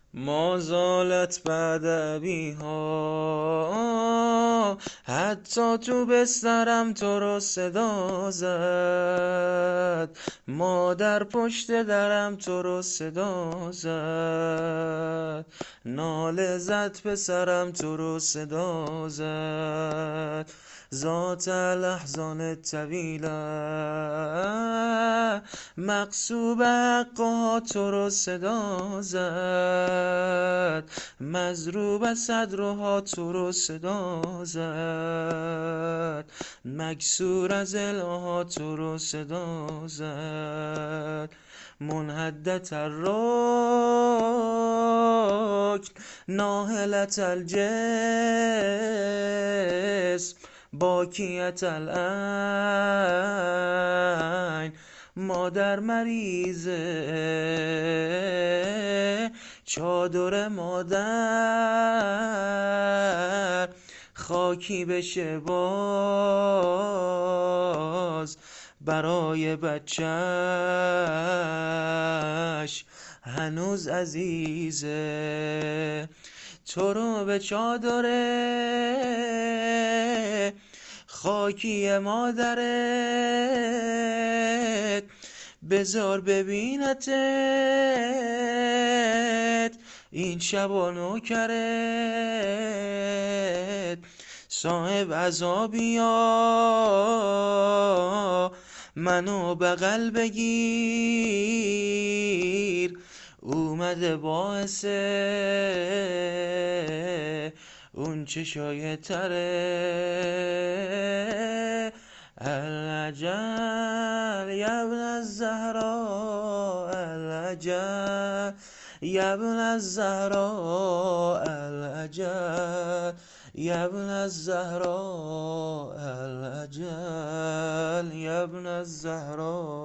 ما زالت بعد ها حتی تو بسترم تو رو صدا زد، مادر پشت درم تو رو صدا زد، ناله زد پسرم تو رو صدا زد. ذات الاحزان الطویله مغصوب حقها تو رو صدا زد، مضروب صدرها تو رو صدا زد، مکسور از الها تو رو صدا زد. منحدت الرکن ناهلت الجسم باکیت العین، مادر مریضه چادر مادر خاکی بشه باز برای بچهش هنوز عزیزه. تو رو به چادره خاکی مادرت بذار ببینتت این شب و نوکرت صاحب عذابیا منو بغل بگیر، اومده باعث اون چشای تره. العجل یا ابن الزهراء العجل یا ابن الزهراء العجل یا ابن الزهراء العجل یا ابن الزهراء